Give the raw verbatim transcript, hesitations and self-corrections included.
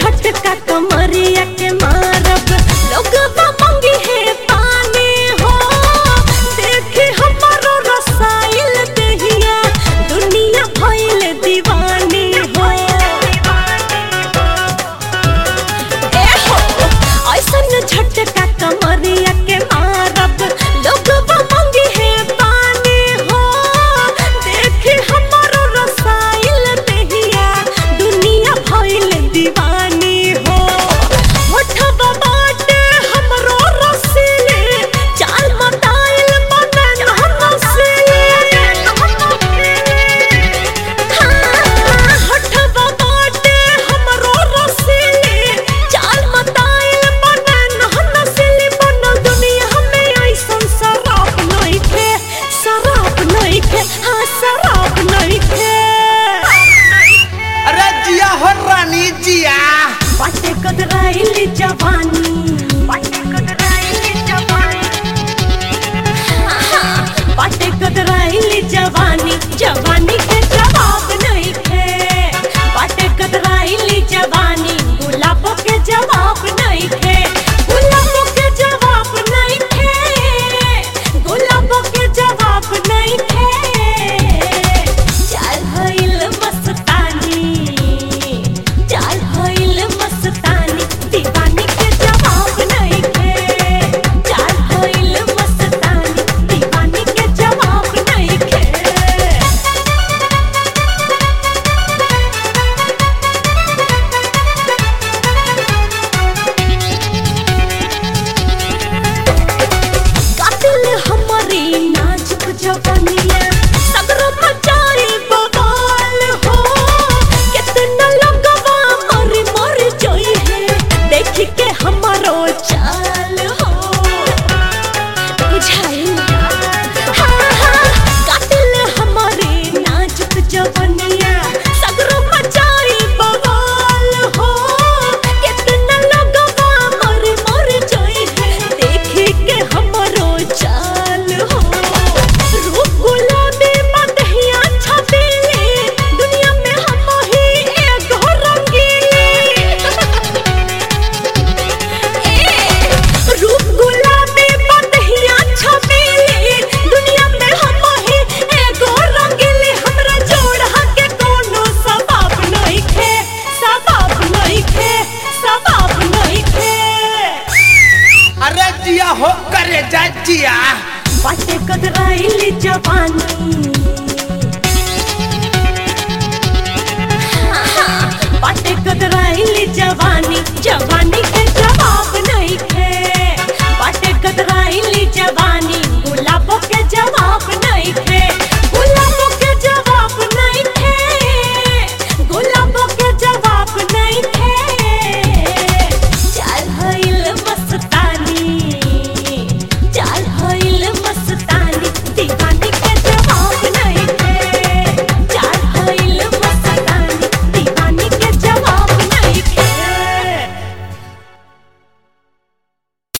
झटका कमरिया के मारब लोगवा मंगी है पानी हो देखी हमारो रसाइल दहिया दुनिया भइल दीवानी हो ए हो ऐसन झटका कमरिया के मारब लोगवा मंगी है पानी हो देखी हमारो रसाइल दहिया दुनिया भइल दीवानी हो होठवा बाटे हमरो रसीले चाल मताइल बनन हनसीले हाँ होठवा बाटे हमरो रसीले चाल मताइल बनन हनसीले बनल दुनिया हमें ऐसन शराब नइखे शराब नइखे हाँ शराब नइखे अरे जिया हो रानी जिया बाटे कदराइल जवानी बाटे कदराइल जवानी बाटे कदराइल जवानी जवानी के जवाब नहीं थे बाटे कदराइल जवानी गुलाबों के जवाब नहीं थे गुलाबों के जवाब नहीं थे गुलाबों के जवाब नहीं थे चल भइल मस्तानी चल भइल मस्तानी दीवानी के जवाब नहीं थे चल भइल मस्तानी दीवानी के जवाब नहीं थे कातिल हमारी नाजुक जवानिया सगरो मचाई बवाल हो कितना लगवा मर मर जोई है देख के हमारो चाल हो बुझाई हाँ हाँ कातिल हमारी नाजुक जवानिया सगरो मचाई बवाल हो कितना लगवा मर मर जोई है देख के हमारो चाल हो रूप गुलाबी मदहिया छबीली दुनिया में हम ही एगो रंगीली रूप गुलाबी मदहिया छबीली दुनिया में हम ही एगो रंगीली हमरा जोड़ा के कोनो सबाब नहीं खे सबाब नहीं खे सबाब नहीं खे अरे जिया हो करे जा जिया बाटे कदराइल जवानी